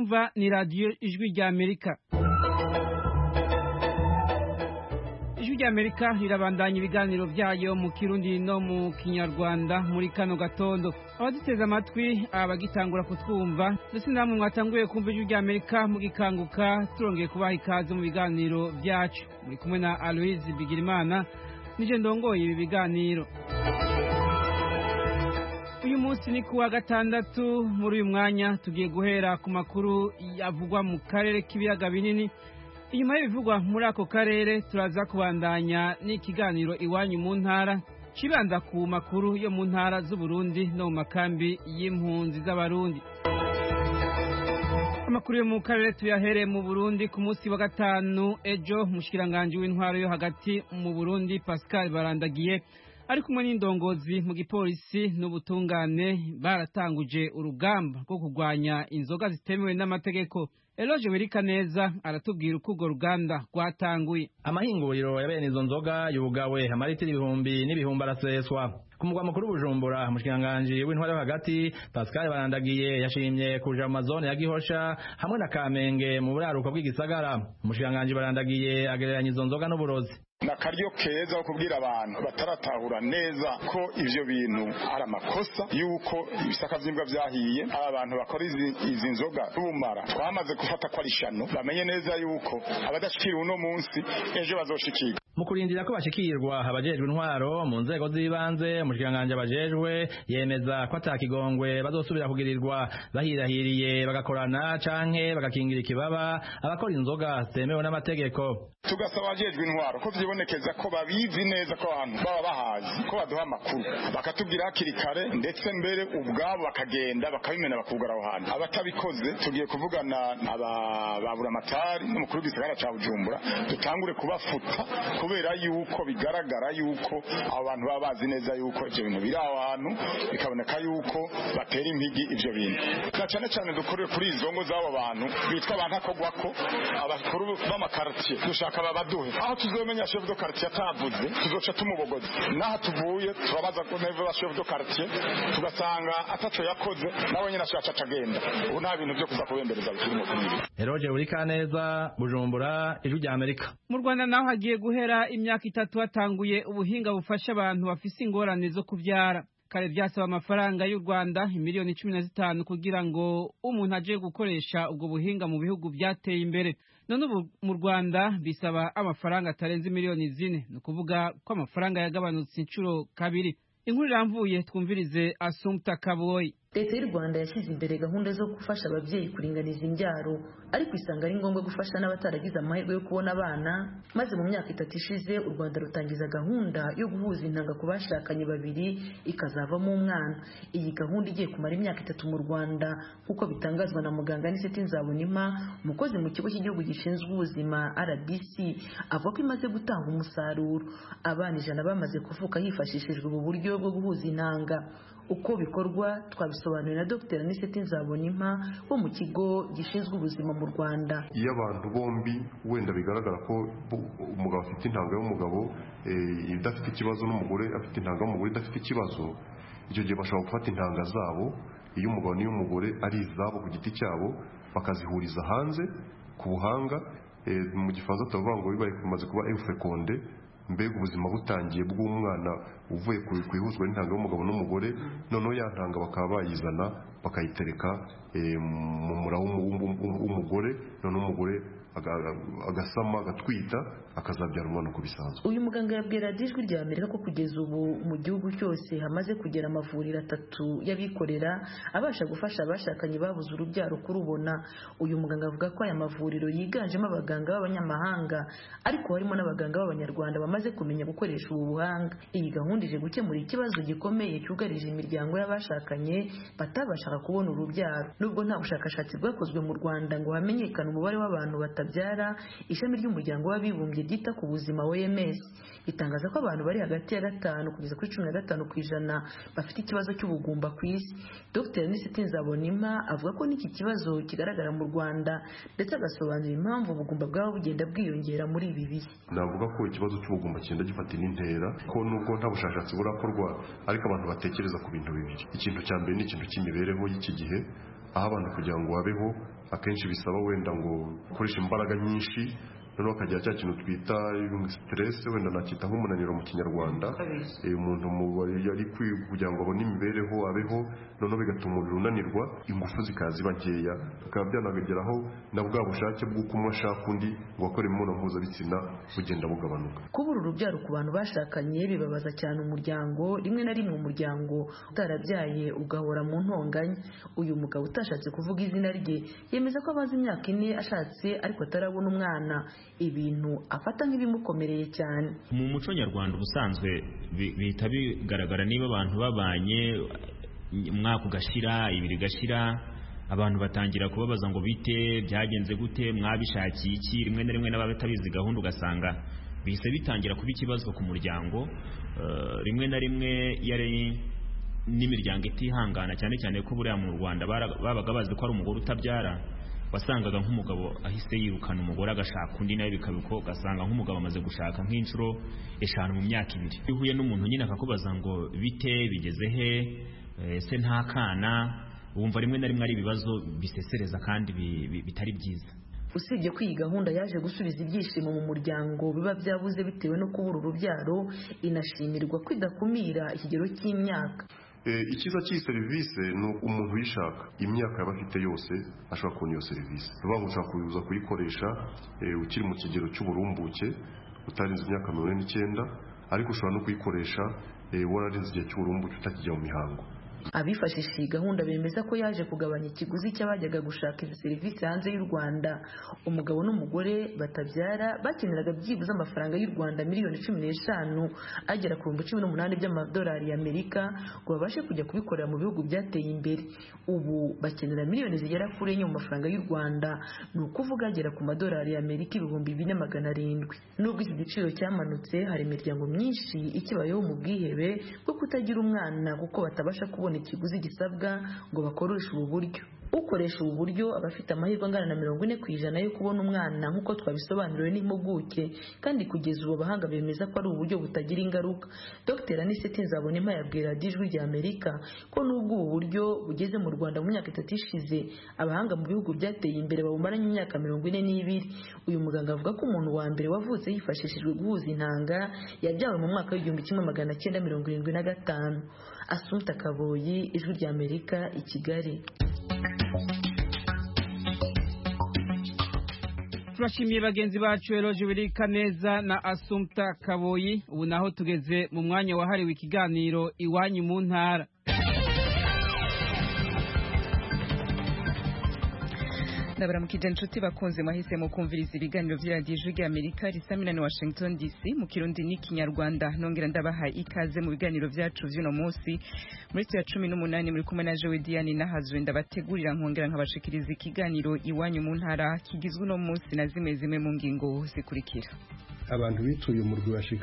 mwumva ni radio Ijwi rya Amerika. Ijwi rya Amerika rirabandanya ibiganiro vyayo mu Kirundi no mu Kinyarwanda muri kano gatondo. Abaduteze amatwi abagitangura kutwumva ndetse namwe mwatanguye kumva Ijwi rya Amerika mugikanguka, turongeye kubaha ikaze mu biganiro vyacu. Muri kumwe na Aloise Bigirimana nije ndongoye ibi biganiro. Uyu munsi ni kuwa gatandatu. Muri uyu mwanya tugiye guhera ku makuru yavugwa mu karere k'ibiyaga binini. Inyuma y'ibivugwa muri ako karere turaza kubandanya n'ikiganiro iwanyu mu ntara kibanda ku makuru yo mu ntara z'u Burundi no mu makambi y'impunzi z'abarundi. Amakuru yo mu karere tuyahereye mu Burundi. Ku munsi wa gatanu ejo umushikiranganje w'intwaro yo hagati mu Burundi Pascal Barandagiye ari kumwe n'indongozi mu gipolisi n'ubutungane baratanguje urugamba rwo kurwanya inzoga zitemewe n'amategeko. Eloge Wirikaneza aratubwira uko urwo ruganda rwatanguye. Amahinguriro ya bene izo nzoga yugawe, amaritiro ibihumbi n'ibihumbi araseswa. Ku mugwa mukuru Bujumbura, umushikiranganje w'intwaro yo hagati Pascal Barandagiye yashimye kuja mu mazone ya Gihosha hamwe na Kamenge mu buraruko bw'igisagara. Umushikiranganje Barandagiye agereranya izo nzoga n'uburozi. Nakaryo keza wo kubwira abantu bataratahura neza ko ivyo bintu ari amakosa, yuko ibisaka vy'imbwa vyahiye, abantu bakora izi nzoga bumara twamaze gufata ko ari shano, bamenye neza yuko abadashikira uno munsi ejo bazoshikira. Mu kurindira ko bashikirwa abajejwe intwaro mu nzego z'ibanze, umushikiranganje abajejwe yemeza ko atakigongwe bazosubira kugirirwa bahirahiriye bagakorana canke bagakingira ikibaba abakora inzoga zitemewe n'amategeko. Tugasaba abajejwe intwaro ko vyibonekeza ko babizi neza ko abantu baba bahazi, ko baduha amakuru bakatubwira hakiri kare, ndetse mbere ubwabo bakagenda bakabimena bakugara aho hantu. Abatabikoze tugiye kuvugana ababuramatari n'umukuru w'igisagara ca Bujumbura dutangure kubafuta, kubera yuko bigaragara yuko abo bantu baba bazi neza yuko ivyo bintu biri aho hantu, bikaboneka yuko batera impigi ivyo bintu. Na cane cane dukorere kuri izo ngo z'abo bantu bitwa abantu akogwako, abakuru b'amakartier dushaka babaduhe. Aho tuzomenya chef de quartier atavuze tuzoca tumubogoza. Naho tuvuye turabaza ko neve ba chef de quartier tugasanga ataco yakoze nawe nyina ashaca cagenda. Ubu nta bintu byo kuza kubembereza bikirimo kuri ibi. Eroje Urikaneza, Bujumbura, Ijwi rya Amerika. Mu Rwanda naho hagiye guhera imyaka 3 hatanguye ubuhinga bufasha abantu bafise ingorane zo kuvyara. Kare vyasaba amafaranga y'u Rwanda miliyoni 15 kugira ngo umuntu aje gukoresha ubwo buhinga mu bihugu vyateye imbere. None ubu mu Rwanda bisaba amafaranga atarenze miliyoni 4, no kuvuga ko amafaranga yagabanutse incuro kabiri. Inkuru iramvuye twumvirize Assumpta Kaboyi. Leta y'u Rwanda yashyize imbere gahunda zo gufasha ababyeyi kuringaniza imbyaro, ariko isanga ari ngombwa gufasha n'abataragize amahirwe yo kubona abana. Maze mu myaka 3 ishize u Rwanda rutangiza gahunda yo guhuza intanga ku bashakanye babiri ikazavamo umwana. Iyi gahunda igiye kumara imyaka 3 mu Rwanda nk'uko bitangazwa na muganga Anicet Nzabonimpa, umukozi mu kigo cy'igihugu gishinzwe ubuzima RBC, avuga ko imaze gutanga umusaruro. Abana 100 bamaze kuvuka hifashishijwe ubu buryo bwo guhuza intanga. Uko bikorwa twabisobanuye na Dr. Anicet Nzabonimpa wo mu kigo gishinzwe ubuzima mu Rwanda. Iyo abantu bombi wenda bigaragara ko umugabo afite intanga y'umugabo idafite ikibazo n'umugore afite intanga y'umugore idafite ikibazo, icyo gihe bashobora gufata intanga zabo, iyo umugabo n'iyo umugore ari izabo ku giti cyabo, bakazihuriza hanze ku buhanga. Mu gifaransa tuvuga ngo bibaye kumaze kuba féconde, mbega ubuzima butangiye bw'umwana uvuye ku ihuzwa n'intanga y'umugabo n'umugore, noneho ya ntanga bakaba bayizana bakayitereka mu mura w'umugore, noneho umugore agasama agatwita akazabyara umwana uko bisanzwe. Uyu muganga yabwira Ijwi rya Amerika ko kugeza ubu mu gihugu cyose hamaze kugera amavuriro 3 y'abikorera abasha gufasha abashakanye babuze urubyaro kurubona. Uyu muganga avuga ko aya mavuriro yiganjemo abaganga b'abanyamahanga, ariko harimo n'abaganga b'abanyarwanda bamaze kumenya gukoresha ubu buhanga. Iyi gahunda ije gukemura ikibazo gikomeye cyugarije imiryango y'abashakanye batabashaga kubona urubyaro. Nubwo nta bushakashatsi bwakozwe mu Rwanda ngo hamenyekane umubare w'abantu batabyara, ishami ry'umuryango w'abibumbye ryita ku buzima OMS itangaza ko abantu bari hagati ya 5 kugeza kuri 15% bafite ikibazo cy'ubugumba ku isi. Dr. Anicet Nzabonimpa avuga ko n'iki kibazo kigaragara mu Rwanda, ndetse agasobanura impamvu ubugumba bwabo bugenda bwiyongera muri ibi bihe. Navuga ko ikibazo cy'ubugumba kigenda gifata intera, ko nubwo nta bushakashatsi burakorwa ariko abantu batekereza ku bintu bibiri. Ikintu cya mbere ni ikintu cy'imibereho y'iki gihe, aho abantu kugira ngo babeho akenshi bisaba wenda ngo ukoreshe imbaraga nyinshi, noneho akagira cya kintu twita stress, wenda nakita nk'umunaniro mu kinyarwanda. Umuntu yari kugira ngo abone imibereho abeho, noneho bigatuma umubiri unanirwa, ingufu zikaza ziba nkeya, bikaba byanageraho na bwa bushake bw'uko umwe ashaka undi ngo akore imibonano mpuzabitsina bugenda bugabanuka. Kubura urubyaro ku bantu bashakanye bibabaza cyane umuryango, rimwe na rimwe umuryango utarabyaye ugahora mu ntonganya. Uyu mugabo utashatse kuvuga izina rye yemeza ko amaze imyaka 4 ashatse ariko atarabona umwana, ibintu afata nk'ibimukomereye cyane. Mu muco nyarwanda ubusanzwe bihita bigaragara niba abantu babanye umwaka ugashira, 2 gashira, abantu batangira kubabaza ngo bite, byagenze gute, mwabishakiye iki. Rimwe na rimwe n'abatabizi gahunda ugasanga bihise bitangira kuba ikibazo ku muryango. Rimwe na rimwe yari n'imiryango itihangana, cyane cyane ko buriya mu Rwanda babaga bazi ko ari umugore utabyara, wasangaga nk'umugabo ahise yirukana umugore agashaka undi, nawe bikabiko ugasanga nk'umugabo amaze gushaka nk'inshuro 5 mu myaka 2. Ihuye n'umuntu nyine akakubaza ngo bite, bigeze he, se nta kana, wumva rimwe na rimwe ari ibibazo bisesereza kandi bitari byiza. Usibye ko iyi gahunda yaje gusubiza ibyishimo mu muryango biba byabuze bitewe no kubura urubyaro, inashimirwa kwidakumira ikigero cy'imyaka. Ikiza cy'iyi serivisi ni umuntu uyishaka imyaka yaba afite yose ashobora kubona iyo serivisi. Uvuga ngo ushaka kuza kuyikoresha ukiri mu kigero cy'uburumbuke utarenze imyaka 49, ariko ushobora no kuyikoresha wararenze igihe cy'uburumbuke utakijya mu mihango. Abifashishije gahunda bemeza ko yaje kugabanya ikiguzi cy'abajyaga gushaka izi serivisi hanze y'u Rwanda. Umugabo n'umugore batabyara bakeneraga byibuze amafaranga y'u Rwanda miliyoni 15 agera ku 18 by'amadolari y'Amerika ngo babashe kujya kubikorera mu bihugu byateye imbere. Ubu bakenera miliyoni zigera kuri 4 mu mafaranga y'u Rwanda, ni ukuvuga agera ku madolari y'Amerika 2,700. Nubwo iki giciro cyamanutse, hari imiryango myinshi ikibayeho mu bwihebe bwo kutagira umwana kuko batabasha kubona ikiguzi gisabwa ngo bakoreshe ubu buryo. Ukoresha ubu buryo aba afite amahirwe angana na 40% yo kubona umwana nk'uko twabisobanuriwe n'impuguke, kandi kugeza ubu abahanga bemeza ko ari uburyo butagira ingaruka. Dr. Anisette Nzabonimpa yabwira Ijwi ry'Amerika ko nubwo ubu buryo bugeze mu Rwanda mu myaka 3 ishize, abahanga mu bihugu byateye imbere babumaranye imyaka 42. Uyu muganga avuga ko umuntu wa mbere wavutse hifashishijwe guhuza intanga yabyawe mu mwaka w'1975. Assumpta Kaboyi, Ijwi ry'Amerika, i Kigali. Turashimiye bagenzi bacu Eloge Birikaneza na Assumpta Kaboyi. Ubu naho tugeze mu mwanya wahariwe ikiganiro Iwanyu mu Ntara. Ndabaramukije inshuti bakunze mwahisemo kumviriza ibiganiro by'Radiyo Ijwi ry'Amerika risamira ni Washington DC mu Kirundi n'Ikinyarwanda. Nongera ndabaha ikaze mu biganiro byacu vy'uno munsi. Muri 18 muri kumwe na Joe Diane Nahazwe ndabategurira nkongera nkabashikiriza ikiganiro Iwanyu mu Ntara kigizwe no munsi na zimwe mu ngingo zikurikira. Abantu bituye umurwi bashika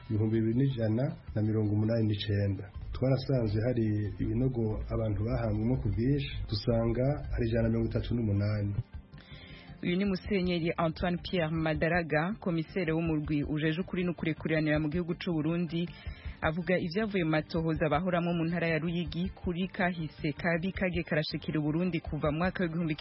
2189. Twarasanze hari ibinogo abantu bahambwemo ku bwinshi, dusanga ari 138. Uyu ni Musenyeri Antoine Pierre Madaraga, komisere w'umurwi ujeje ukuri n'ukurekuranira mu gihugu c'u Burundi, avuga ivyavuye mu matohoza bahoramo mu ntara ya Ruyigi kuri kahise kabi kage karashikira Burundi kuva mwaka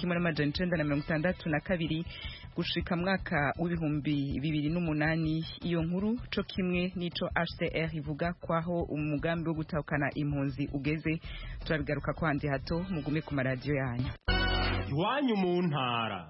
w'1962 gushika mwaka w'2008. Iyo nkuru co kimwe nico HCR ivuga kwaho umugambi wo gutahukana impunzi ugeze. Turabigaruka kwandi hato, mugume ku maradiyo yanyu. Iwanyu mu Ntara.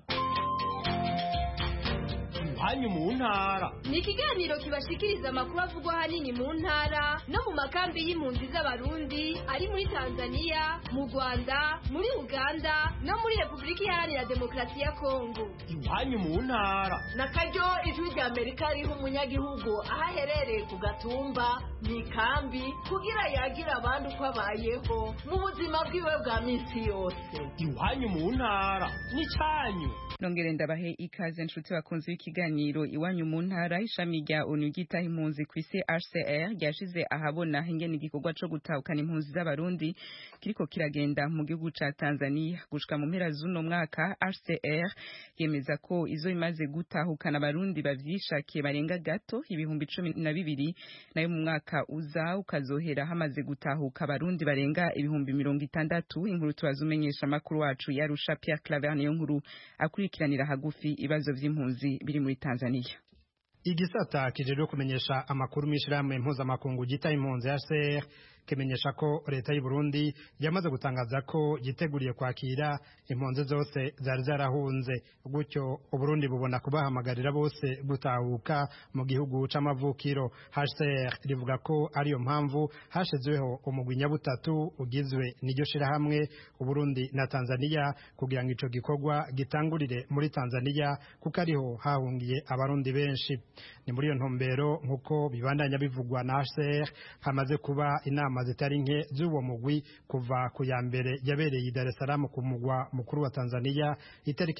Iwanyu mu Ntara ni ikiganiro kibashikiriza amakuru avugwa hanini mu ntara no mu makambi y'impunzi z'Abarundi ari muri Tanzania, mu Rwanda, muri Uganda no muri Republika Iharanira Demokarasi ya Kongo. Iwanyu mu Ntara na karyo Ijwi ry'Amerika riho umunyagihugu ahaherereye ku gatumba mu kambi kugira yagira abandi uko abayeho mu buzima bwiwe bwa minsi yose. Iwanyu mu Ntara ni cyanyu. Nongere ndabahe ikaze inshuti bakunze w'ikiganiro kiganiro iwanyu mu ntara ishami rya ONU ryitaho impunzi ku isi HCR ryashize ahabona ingene igikorwa co gutahukana impunzi z'abarundi kiriko kiragenda mu gihugu ca Tanzania gushika mu mpera z'uno mwaka. HCR yemeza ko izo imaze gutahukana abarundi bavyishakiye barenga gato ibihumbi 12 nayo mu mwaka uza ukazohera hamaze gutahuka abarundi barenga ibihumbi 60. Inkuru tubazumenyesha makuru wacu yarusha Pierre Claver niyo nkuru akurikiranira hagufi ibibazo vy'impunzi biri muri Tanzania. Igisata kijejwe kumenyesha amakuru mishirahamwe mpuzamakungu gita impunzi HCR kimenyesha ko leta y'u Burundi yamaze gutangaza ko yiteguriye kwakira impunzi zose zari zarahunze, gutyo Uburundi bubona kubahamagarira bose gutahuka mu gihugu c'amavukiro. HCR rivuga ko ariyo mpamvu hashizweho umugwi nyabutatu ugizwe n'iryo shirahamwe Uburundi na Tanzania kugira ngo ico gikorwa gitangurire muri Tanzania kuko ariho hahungiye abarundi benshi. Ni muri iyo ntumbero nkuko bibandanya bivugwa na HCR hamaze kuba inama zitari nke z'uwo mugwi kuva ku ya mbere yabereye i Dar es Salaam ku mugwa mukuru wa Tanzania itariki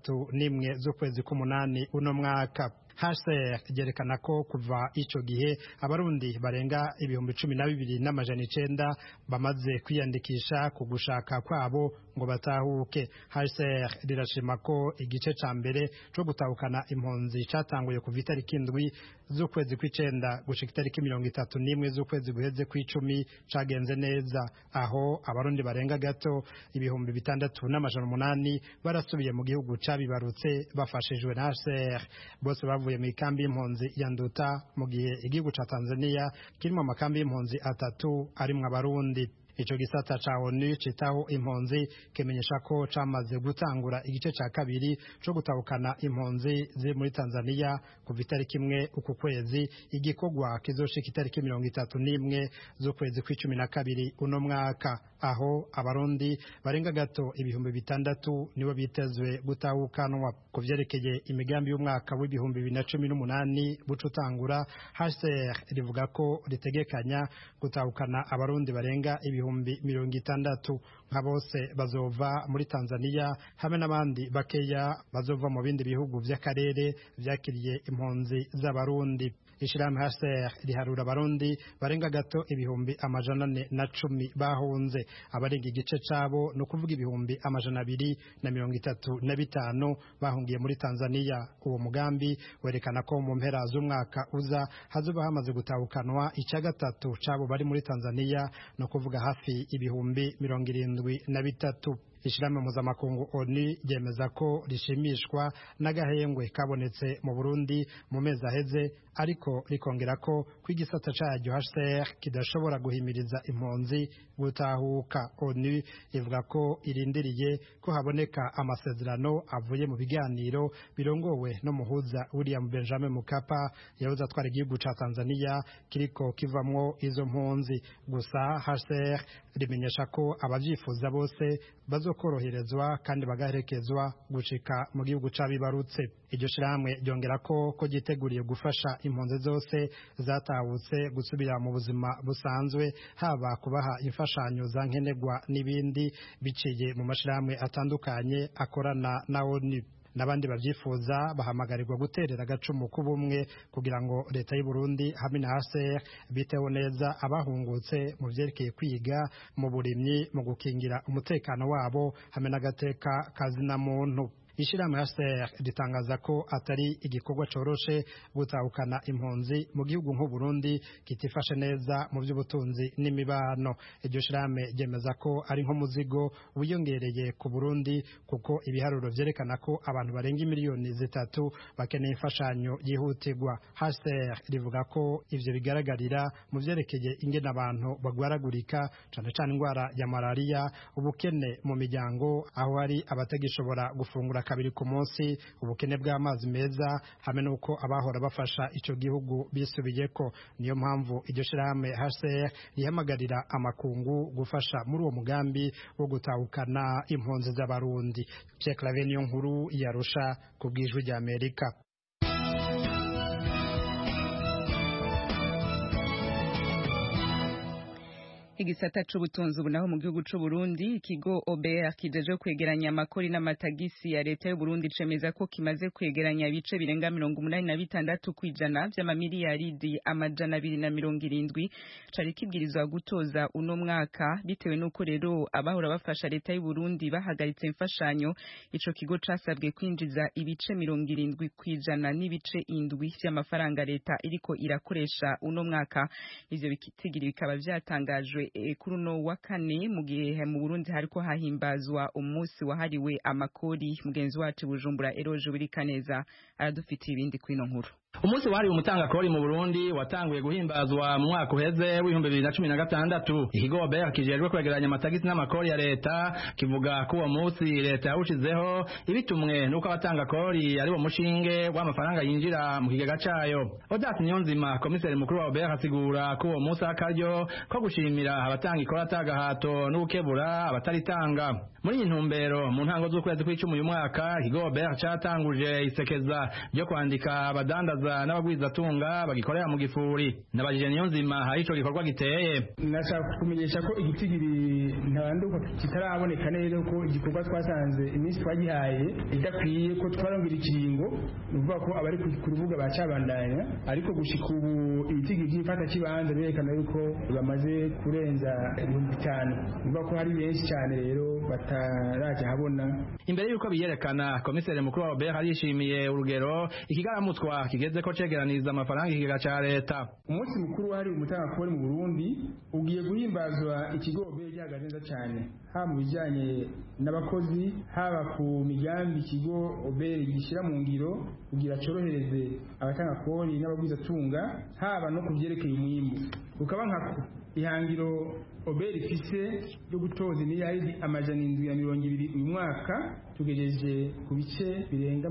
31 z'ukwezi k'umunani uno mwaka. HCR yerekana ko kuva ico gihe abarundi barenga ibihumbi 12,900 bamaze kwiyandikisha ku gushaka kwabo ngo batahuke. HCR rirashima ko igice ca mbere cyo gutahukana impunzi catanguye kuva itariki 7 z'ukwezi kw'icenda gushika itariki 31 z'ukwezi guheze kw'icumi cagenze neza, aho abarundi barenga gato ibihumbi 6,800 barasubiye mu gihugu cabibarutse bafashijwe na HCR. Bose bavuye mu ikambi y'impunzi ya Nduta, mu gihe igihugu ca Tanzania kirimo amakambi y'impunzi 3 arimwo abarundi. Ico gisata ca ONU citaho impunzi kimenyesha ko camaze gutangura igice ca kabiri co gutahukana impunzi ziri muri Tanzania kuva itariki 1 uku kwezi. Igikorwa kizoshika itariki 31 z'ukwezi kw'icumi uno mwaka, aho abarundi barenga gato ibihumbi 6 nibo bitezwe gutahukanwa. Kuvyerekeye imigambi y'umwaka w'ibihumbi 2018 bucutangura, HCR rivuga ko ritegekanya gutahukana abarundi barenga ibihumbi 60 nka bose bazova muri Tanzania hamwe n'abandi bakeya bazova mu bindi bihugu vy'akarere vyakiriye impunzi z'abarundi. Ishirahamwe HCR riharura abarundi barenga gato ibihumbi 410 bahunze, abarenga igice cabo no kuvuga ibihumbi 235 bahungiye muri Tanzania. Uwo mugambi werekana ko mu mpera z'umwaka uza hazoba hamaze gutahukanwa ica gatatu cabo bari muri Tanzania no kuvuga hafi ibihumbi 73. Ishirahamwe mpuzamakungu ONU ryemeza ko rishimishwa n'agahengwe kabonetse mu Burundi mu mezi aheze, ariko rikongera ko kwigisata caryo HCR kidashobora guhimiriza impunzi gutahuka. ONU ivuga ko irindiriye ko haboneka amasezerano avuye mu biganiro birongowe no muhuza William Benjamin Mkapa yavuze atwara igihugu ca Tanzania kiriko kivamwo izo mpunzi. Gusa HCR rimenyesha ko abavyifuza bose bazokoroherezwa kandi bagaherekezwa gushika mu gihugu cabibarutse. Iryo shirahamwe ryongera ko giteguriye gufasha impunzi zose zatahutse gusubira mu buzima busanzwe, haba kubaha imfashanyo za nkenerwa n'ibindi biciye mu mashirahamwe atandukanye akorana na ONU. N'abandi bavyifuza bahamagarirwa guterera agacumu k'ubumwe kugira ngo leta y'u Burundi hamwe na HCR biteho neza abahungutse mu vyerekeye kwiga, mu burimyi, mu gukingira umutekano wabo hamwe n'agateka kazina muntu. Ishirahamwe HCR ritangaza ko atari igikorwa coroshe gutahukana impunzi mu gihugu nk'u Burundi kitifashe neza mu by'ubutunzi n'imibano. Iryo shirahamwe ryemeza ko ari nk'umuzigo wiyongereye ku Burundi kuko ibiharuro vyerekana ko abantu barenga miliyoni 3 bakeneye imfashanyo yihutirwa. HCR rivuga ko ivyo bigaragarira mu vyerekeye ingene abantu bagwaragurika, cane cane indwara ya malaria, ubukene mu miryango aho hari abatagishobora gufungura kabiri ku munsi, ubukene bw'amazi meza hamwe nuko abahora bafasha ico gihugu bisubiyeko. Niyo mpamvu iryo shirahamwe HCR rihamagarira amakungu gufasha muri uwo mugambi wo gutahukana impunzi z'abarundi. Pierre Claver niyo nkuru yarusha ku bw'ijwi rya Amerika. Igisata c'ubutunzi ubu naho mu gihugu c'u Burundi ikigo OBR kijeje kwegeranya amakori n'amatagisi ya leta y'u Burundi cemeza ko kimaze kwegeranya ibice birenga 86% kwijana vy'amamiliyaridi amajana 270 cari kibwirizwa gutoza uno mwaka bitewe nuko rero abahora bafasha leta y'u Burundi bahagaritse imfashanyo ico kigo casabwe kwinjiza ibice 70 kwijana n'ibice 7 vy'amafaranga leta iriko irakoresha uno mwaka ivyo bikitigiri bikaba vyatangajwe kuri uno wa kane mu gihe mu Burundi hariko hahimbazwa umunsi wahariwe amakori mugenzi wacu Bujumbura Eroje Burikaneza aradufitiye ibindi kwino nkuru. Umunsi wahariwe umutangakori mu Burundi watanguye guhimbazwa mu mwaka uheze w'ibihumbi 2016. Ikigo OBR kijejwe kwegeranya amatagisi n'amakori ya leta kivuga ko uwo munsi leta yawushizeho ibitumwe nuko abatangakori ari wo mushinge w'amafaranga yinjira mu kigega cayo. Odat Niyonzima komiseri mukuru wa OBR asigura ko uwo munsi akaryo ko gushimira abatanga ikora tagahato n'ukebura abataritanga. Muri iyi ntumbero mu ntango z'ukwezi kw'icumi uyu mwaka ikigo OBR catanguje isekeza ryo kwandika abadandaza n'abagwizatunga bagikorera mu gifuri. Nabajije Niyonzima hari ico gikorwa giteye. Nashaka kumenyesha ko igitigiri ntabanduka kitaraboneka neza ko igikorwa twasanze iminsi twagihaye idakwiye ko twarongira ikiringo nuvuga ko abari ku rubuga bacabandanya ariko gushika ubu ibitigiri by'ifata kibanza berekana yuko bamaze kurenza 5,000 nuvuga ko hari benshi cyane rero bataraje habona. Imbere yuko biyerekana komiseri mukuru wa OBR arishimiye urugero ikigaramutwa kigeze ko cegeraniriza amafaranga ikigega ca leta. Umunsi mukuru wari umutangakori mu Burundi ugiye guhimbazwa ikigo OBR gihagaze neza cyane haba mu bijanye n'abakozi haba ku migambi ikigo OBR gishira mu ngiro kugira corohereze abatangakori n'abagwizatunga haba no kuvyerekeye umwimbu ukaba nkako ihangiro OBR ifise yo gutoza miliyaridi amajana 720 uyu mwaka tugejeje ku bice birenga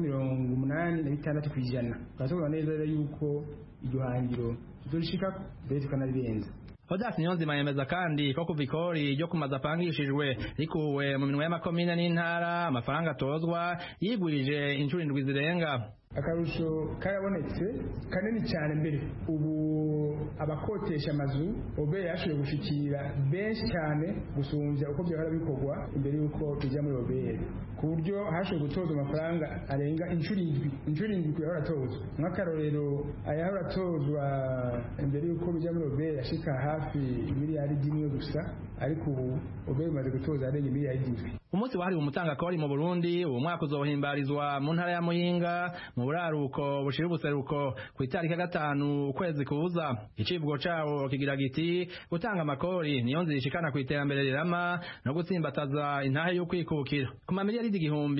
86 kwijana. Twasobanura neza yuko iryo hangiro tuzoshika mbere tukanarirenza. Odas Niyonzima yemeza kandi ko kuva ikori ryo kumaza apangishijwe rikuwe mu minwe y'amakomine n'intara amafaranga atozwa yigwije inshuro 7 zirenga. Akarusho karabonetse kanini cyane mbere ubu abakotesha amazu OBR yashoboye gushikira benshi cyane gusumvya uko byahora bikorwa imbere yuko bijya muri OBR ku buryo hashoboye gutoza amafaranga arenga inshuro 7 yahora atozwa nk'akarorero ayahora atozwa imbere yuko bijya muri OBR yashika hafi miliyaridi 1 gusa ariko ubu OBR imaze gutoza arenga miliyaridi 7. Umunsi wahariwe umutangakori mu Burundi uwo mwaka uzohimbarizwa mu ntara ya Muyinga mu buraruko bushira ubuseruko ku itariki 5 ukwezi kuza. Icivugo cawo kigira giti gutanga amakori niyo nzira ishikana ku iterambere rirama no gutsimbataza intahe yo kwikukira. Ku mamiliyaridi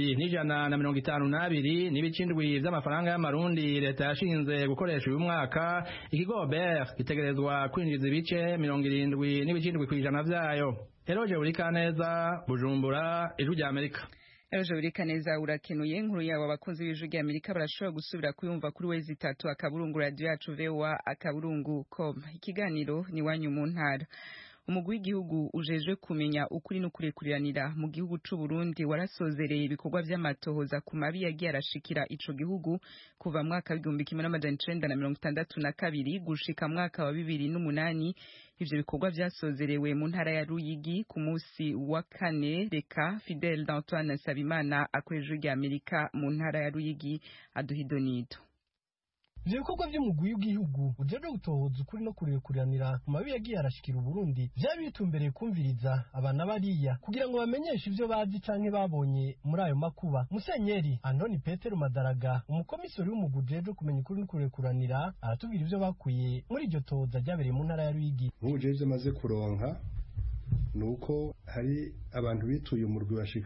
1,152 n'ibicindwi vy'amafaranga y'amarundi leta yashinze gukoresha uyu mwaka ikigo OBR gitegerezwa kwinjiza ibice 70 n'ibicindwi kwijana vyayo. Eroje Burikaneza, Bujumbura, Ijwi rya Amerika. Eroje Burikaneza urakenuye inkuru yawe abakunzi b'Ijwi rya Amerika barashobora gusubira kuyumva kuri wezi 3 akaburungu radio yacu VOA akaburungu.com. Ikiganiro ni wanyu mu ntara. Umugwi w'igihugu ujejwe kumenya ukuri no kurekuriranira mu gihugu c'u Burundi warasozereye ibikorwa vy'amatohoza ku mabi yagiye arashikira ico gihugu kuva mwaka w'1962 gushika mwaka wa 2008. Ivyo bikorwa vyasozerewe mu ntara ya Ruyigi ku munsi wa kane. Reka Fidel d'Antoine Sabimana akoreje rya Amerika mu ntara ya Ruyigi aduhidonido. Ivyo bikorwa vy'umugwi w'igihugu ujeje gutohoza ukuri no kurekuriranira mu mabi yagiye arashikira Uburundi vyari bitumbereye kumviriza abana bariya kugira ngo bamenyeshe ivyo bazi canke babonye muri ayo makuba. Musenyeri Antoni Petero Madaraga umukomisori w'umugwi ujeje kumenya ukuri no kurekuriranira aratubwira ivyo bakuye muri iryo tohoza ryabereye mu ntara ya Ruyigi. Ujeje maze kuronka nuko hari abantu bituye umurwi washika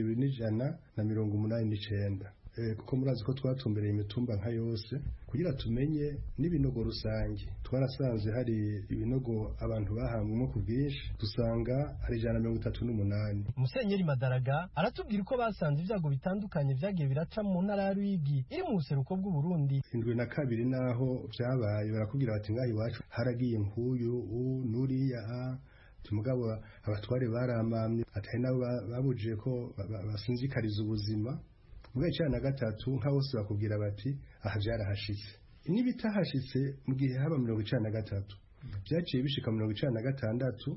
2189 kuko murazi ko twatumbereye imitumba nka yose kugira tumenye n'ibinogo rusange. Twarasanze hari ibinogo abantu bahambwemo ku bwinshi dusanga hari 138. Musenyeri Madaraga aratubwira uko basanze ivyago bitandukanye vyagiye biraca mu ntara ya Ruyigi iri mu buseruko bw'u Burundi. 72 naho vyabaye barakubwira bati ngaho iwacu haragiye nkuyu nuriya tumugabo abatware baramamye atari nabo babuje ko basinzikariza ubuzima. Mwe cyana gatatu nka bose bakubwira bati aha byarahashitse. Nibitahashitse mu gihe haba 193 byaciye bishika 196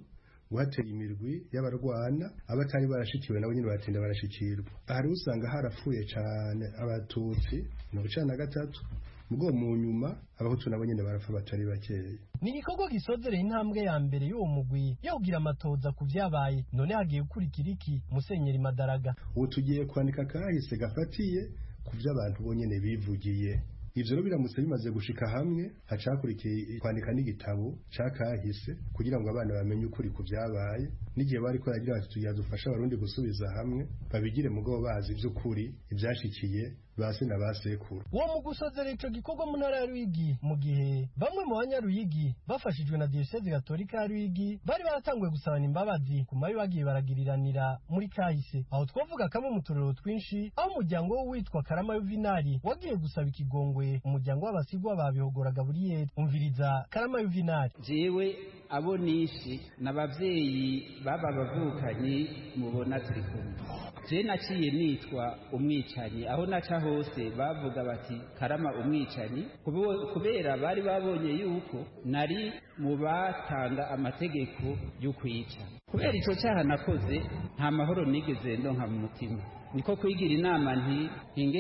guhatera imirwi y'abarwana abatari barashikiwe nabo nyine baratinda barashikirwa. Hari usanga harapfuye cyane abatutsi mu bicana gatatu ubwo mu nyuma abahutu nabo nyine barapfa batari bakeya. Ni igikorwa gisozereye intambwe ya mbere y'uwo mugwi yo kugira amatoza ku vyabaye. None hagiye gukurikira iki? Musenyeri Madaraga: ubu tugiye kwandika kahise gafatiye ku vy'abantu bonyene bivugiye. Ivyo rero biramutse bimaze gushika hamwe hacakurikiye kwandika n'igitabo cakahise kugira ngo abana bamenye ukuri ku vyabaye n'igihe bari ko yagira bati tugiye dufasha abarundi gusubiza hamwe babigire mugabo bazi ivy'ukuri ivyashikiye base na basekuru. Uwo mu gusozera ico gikorwa mu ntara ya Ruyigi mu gihe bamwe mu banyaruyigi bafashijwe na Diocese Gatolika ya Ruyigi bari baratanguye gusabana imbabazi ku mabi bagiye baragiriranira muri kahise. Aho twavuga kamwe mu turero twinshi aho umuryango witwa Karama Yuvinari wagiye gusaba ikigongwe umuryango w'abasigwa babihogora Gabriel. Umviriza Karama Yuvinari: jewe abo nishi n'abavyeyi baba bavukanye mubona turi kumwe. Je naciye nitwa umwicanyi aho naca hose bavuga bati Karama umwicanyi kubera bari babonye yuko nari mu batanga amategeko yo kwica. Kubera ico cyaha nakoze nta mahoro nigeze ndonka mu mutima, niko kwigira inama nti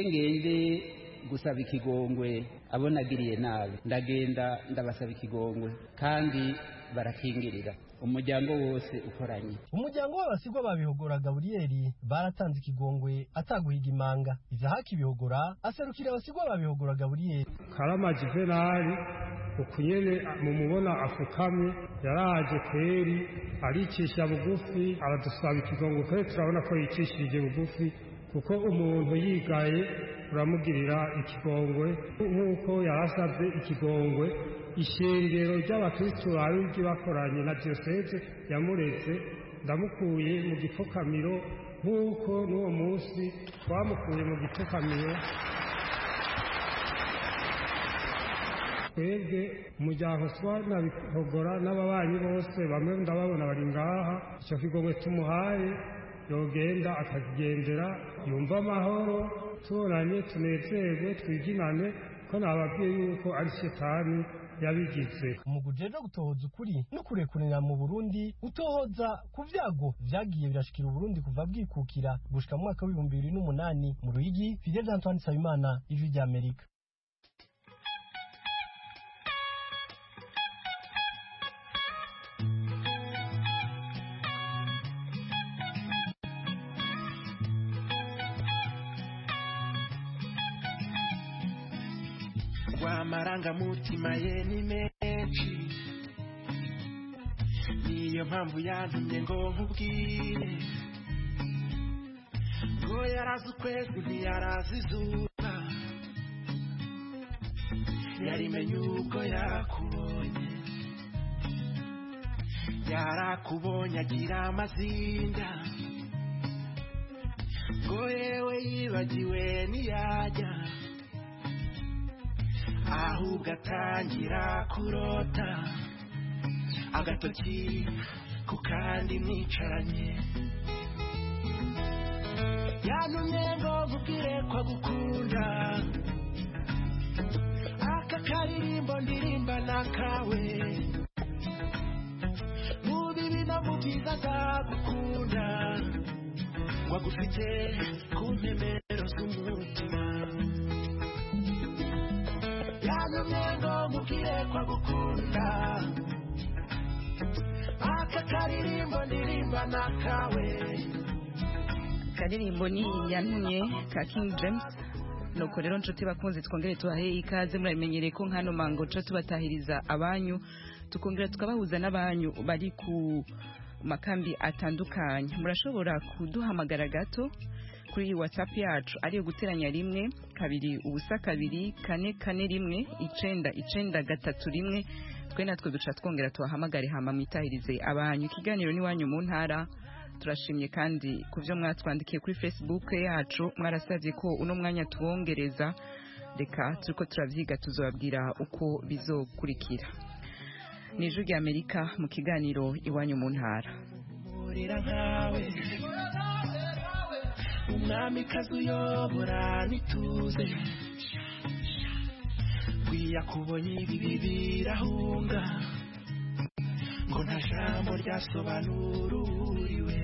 ngende gusaba ikigongwe abo nagiriye nabi. Ndagenda ndabasaba ikigongwe kandi barakingirira umuryango wose ukoranye. Umuryango w'abasigwa babihogora Gabriel baratanze ikigongwe ataguhiga imanga. Izahaki bihogora aserukira abasigwa babihogora Gabriel. Karama Juvenali ukunyene mumubona afukamye yaraje kweri aricisha bugufi aradusaba ikigongwe kweri turabona ko yicishije bugufi kuko umuntu yigaye uramugirira ikigongwe nk'uko yarasabye ikigongwe. Ishengero ry'abakristo baruryi bakoranye na Diocese yamuretse ndamukuye mu gipfukamiro nk'uko n'uwo munsi twamukuye mu gipfukamiro. Twebwe umuryango Bihogora n'ababanyi bose bamwe ndababona bari ngaha, icyo kigongwe tumuhaye yogenda akakigendera yumva amahoro, tubonanye tunezerwe twiginane ko nababwiye yuko ari Shetani yabigize. Umuguje no gutohoza ukuri no kurekurira mu Burundi utohoza ku vyago vyagiye birashikira Burundi kuva bwikukira gushika mu mwaka wa 2008 mu Ruyigi. Fidel Antoine Sabimana, Ijwi rya Amerika. Amarangamutima ye ni menshi, niyo mpamvu yantumye ngo nkubwire ngo yarazi ukwezi ntiyarazi izuba, yarimenye ubwo yakubonye, yarakubonye agira amazinda, ngo yewe yibagiwe ntiyajya, ahubwo atangira kurota agatoki ku kandi mwicaranye. Yantumye ngo nkubwire ko gukunda, aka karirimbo ndirimba nakawe, mu bibi no mu byiza azagukunda, ngo agufite ku ntemero z'umutima. Yantumye ngo nkubwire ko gukunda, aka karirimbo ndirimba nakawe. Karirimbo ni yantumye ka King James. Nuko rero nshuti bakunze twongere tubahe ikaze, muramenyereye ko nkano mango ca tubatahiriza abanyu tukongera tukabahuza n'abanyu bari ku makambi atandukanye. Murashobora kuduhamagara gato kuri WhatsApp yacu ariyo guteranya 1 2 ubusa 2 4 4 1 9 3 1. Twe natwe duca twongera tubahamagare hama mwitahirize abanyu. Ikiganiro ni wanyu mu ntara. Turashimye kandi kuvyo mwatwandikiye kuri Facebook yacu, mwarasavye ko uno mwanya tubongereza. Reka turiko turavyiga tuzobabwira uko bizokurikira. Ni Ijwi rya Amerika mu kiganiro iwanyu mu ntara. Umwami kazi uyobora nituze, kwiyakubonye ibi birahunga, ngo nta jambo ryasobanuriwe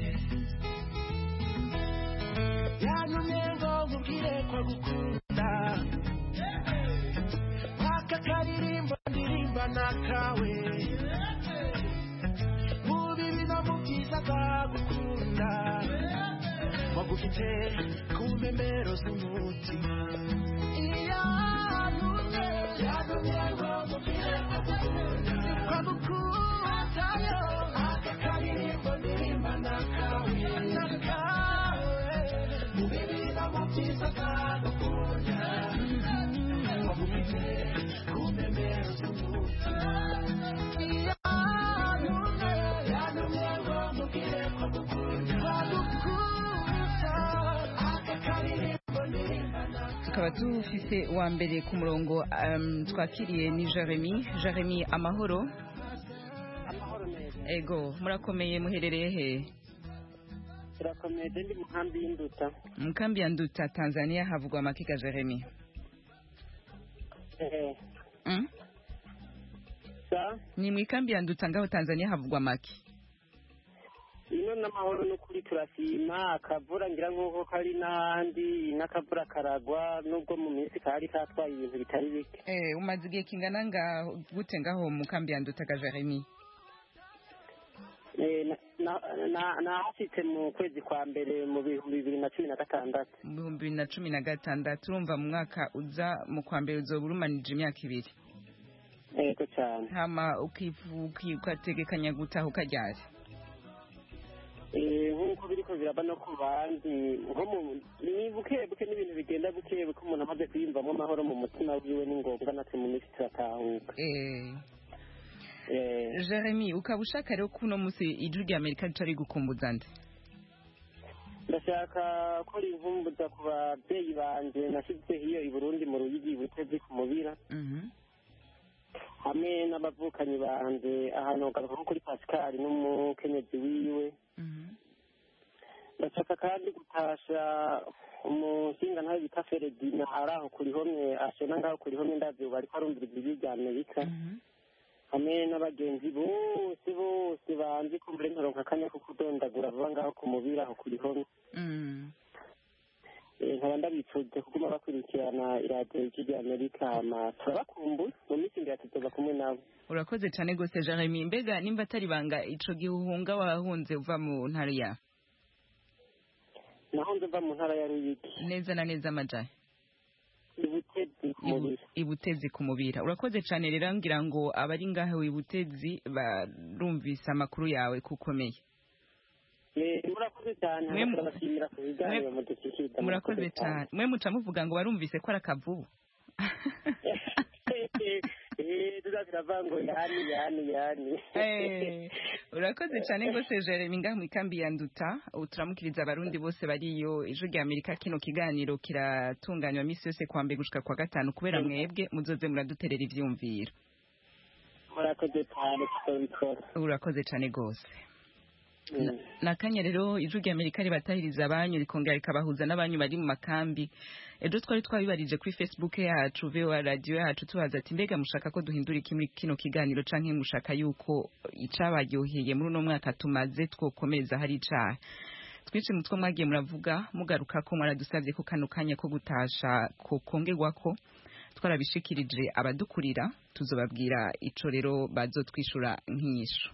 yantumye ngo nkubwire ko gukunda aka karirimbo ndirimba nakawe mu bibi no mu byiza ndagukunda wagufite ku mpembero z'umutima yantumye ngo nkubwire ko gukunda aka karirimbo ndirimba nakawe mu bibi no mu byiza ndagukunda wagufite ku mpembero z'umutima yantumye ngo nkubwire ko gukunda aka karirimbo ndirimba tukaba dufise wa mbere ku murongo twakiriye ni Jeremy amahoro ego murakomeye muherereye he turakomeye ndi mu kambi y'induta mu kambi ya Nduta Tanzania havugwa amakiga Jeremy ni mu kambi ya Nduta ngaho Tanzania havugwa maki ino n'amahoro n'ukuri turashima akavura ngira nk'uko kari n'ahandi n'akavura karagwa nubwo mu minsi kari katwaye ibintu bitari bike umaze igihe kingana gute ngaho mu kambi ya Nduta ka Jeremy nahasitse mu kwezi kwa mbere mu 2016 mu 2016 urumva mu mwaka uza mu kwa mbere uzoba urumanije imyaka 2 yego cyane hama ukategekanya gutaha ukaryari nk'uko biriko biraba no ku bandi ni bukebuke n'ibintu bigenda bukebuke umuntu amaze kwiyumvamo amahoro mu mutima wiwe ni ngombwa natwe mu minsi turatahuka Jeremy ukaba ushaka rero kuno musi ijwi rya Amerika ritari gukumbuza nde ndashaka ko rinkumbuza ku babyeyi banje nashyize iyo i Burundi mu Ruyigi Butezi ku Mubira hamwe n'abavukanyi banje ahantu garuka nko kuri Pascal n'umukenyezi wiwe ndashaka kandi gutasha umushinga ntawe bita Feredina araho kuri homwe ashena ngaho kuri homwe ndavyo bariko arumvira ijwi rya Amerika hamwe n'abagenzi bose banzi kumbure nkaronka akanya ko kudondagura vuba ngaho ku Mubira aho kuri homwe nkaba ndabipfuje kuguma bakurikirana iradiyo y'ijwi rya Amerika hama turabakumbuye mu minsi ngira tuzoba kumwe nabo urakoze cane gose Jeremy mbega nimba atari banga ico gihuhunga wahunze uva mu ntara ya nahunze uva mu ntara ya Ruyigi neza na neza amajaye Ibutezi ku Mubira urakoze cane rero ngira ngo abari ngaho Ibutezi barumvise amakuru yawe kukomeye murakoze cyane turabashimira ku biganiro mudushyikiriza murakoze cyane mwe muca muvuga ngo barumvise ko ari akavubu tuzavango yani urakoze cyane gose Jeremy ngaho mu kambi ya Nduta turamukiriza abarundi bose bariyo ijwi rya Amerika kino kiganiro kiratunganywa misi yose kwa mbere gushika kwa gatanu kubera mwebwe muzoze muraduterera ivyumviro murakoze cyane kubikora urakoze cyane gose nakanya rero ijwi rya Amerika ribatahiriza abanyu rikongera rikabahuza n'abanyu bari mu makambi ejo twari twabibarije kuri Facebook yacu VOA radio yacu tubaza ati mbega mushaka ko duhindura kino kiganiro canke mushaka yuko icabaryoheye muri uno mwaka tumaze twokomeza hari icaha twinshi mutwe mwagiye muravuga mugaruka ko mwaradusavye ko kano kanya ko gutasha ko kongerwako twarabishikirije abadukurira tuzobabwira ico rero bazotwishura nk'isho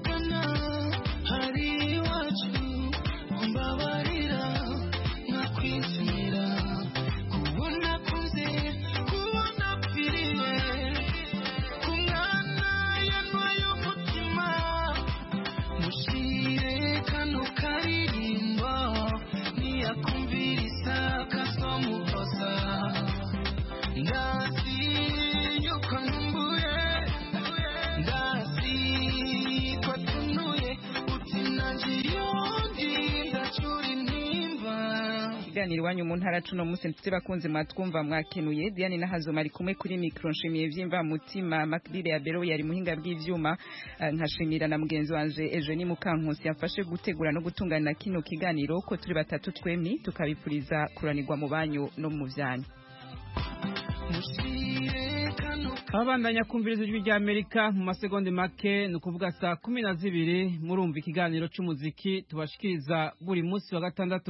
hari iwacu mbabarira kiganiro iwanyu mu ntara cuno munsi mfite bakunze mwatwumva mwakenuye Diane Nahazo mari kumwe kuri micro nshimiye vyimva mutima Makdire ya Bero yari muhinga bw'ivyuma nkashimira na mugenzi wanje Eugenie Mukankusi yafashe gutegura no gutungana kino kiganiro ko turi batatu twemni tukabipuriza kuranirwa mu banyu no mu vyanyu. Abandanya kumviriza ijwi rya Amerika mu masegonde make nukuvuga saa 12 murumva ikiganiro c'umuziki tubashikiriza buri munsi wa gatandatu.